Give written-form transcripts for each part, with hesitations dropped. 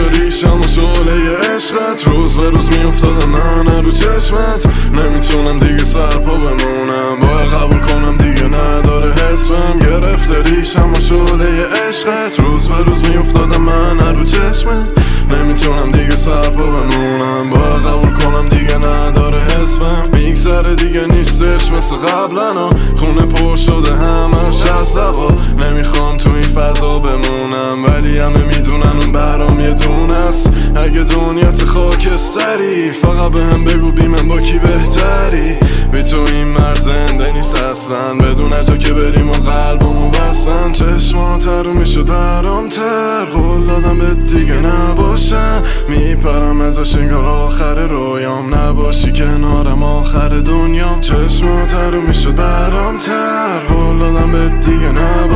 ریشم و شعله عشقت روز به روز میافتادم من رو چشمت. نمیتونم دیگه سرپا بمونم، باید قبول کنم دیگه نداره حسبم. گرفته ریشم و شعله عشقت روز به روز میافتادم من رو چشمت. نمیتونم دیگه سرپا بمونم، باید قبول کنم دیگه نداره حسبم. میگذره دیگه نیستش مثل قبلنا، خونه پر شده همش از دوا. نمیخوام تو این فضا بمونم ولی همه میدونن اون برام یه دونه است. اگه دنیات خاکستری فقط به هم بگو بی من با کی بهتری. بی تو این مرز زنده نیست اصلا، بدون جا که بریم و قلبمون بستن. چشمات رو میشد برام تر، قول دادم به دیگه نباشم. میپرم ازش انگار آخر رویام، نباشی کنارم آخر دنیام. چشمات رو میشد برام تر، قول دادم به دیگه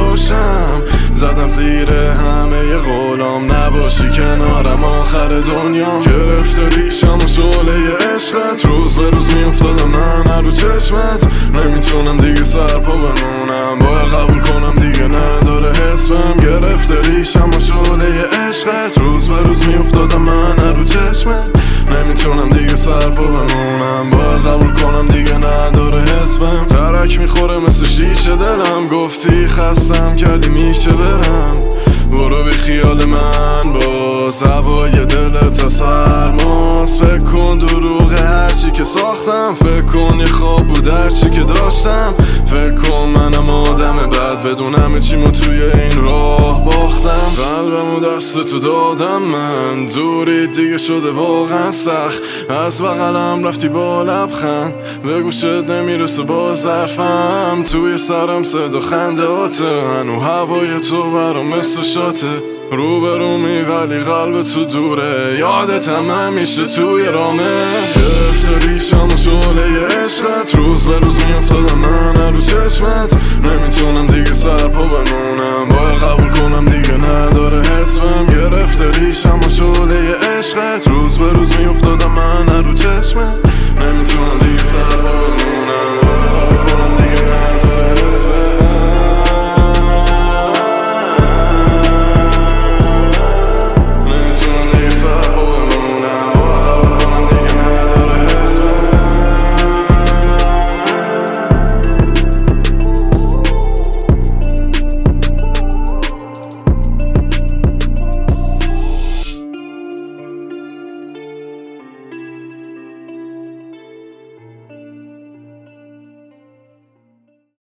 نباشم. زدم زیر همه قولام، نباشی کنارم آخر دنیام. گرفته ریشم و شعله عشقت روز به روز میافتادم من رو چشمت. نمیتونم دیگه سرپا بمونم، باید قبول کنم دیگه نداره حسبم. گرفته ریشم و شعله عشقت روز به روز میافتادم من رو چشمت. نمیتونم دیگه سرپا بمونم، باید قبول کنم دیگه نداره حسبم. ترک میخوره مثل شیشه دلم، گفتی خستم کردی میشه برم. برو بی خیال من باز، هوای دلت سرماست. فکر کن دروغ هرچی که ساختم، فکر کن یه خواب بود هرچی که داشتم. فکر کن منم آدم بد، بدون همه چیمو توی این راه باختم. قلبمو دست تو دادم من، دوری دیگه شده واقعا سخت. از بغلم رفتی با لبخند، به گوشت نمیرسه با ظرفم. توی سرم صدا خندهاته، هنو هوای تو برام مثل شاته. روبرومی ولی قلب تو دوره، یادت هم همیشه توی رامه. گرفته ریشم و شعله عشقت روز به روز میافتادم من رو چشمت.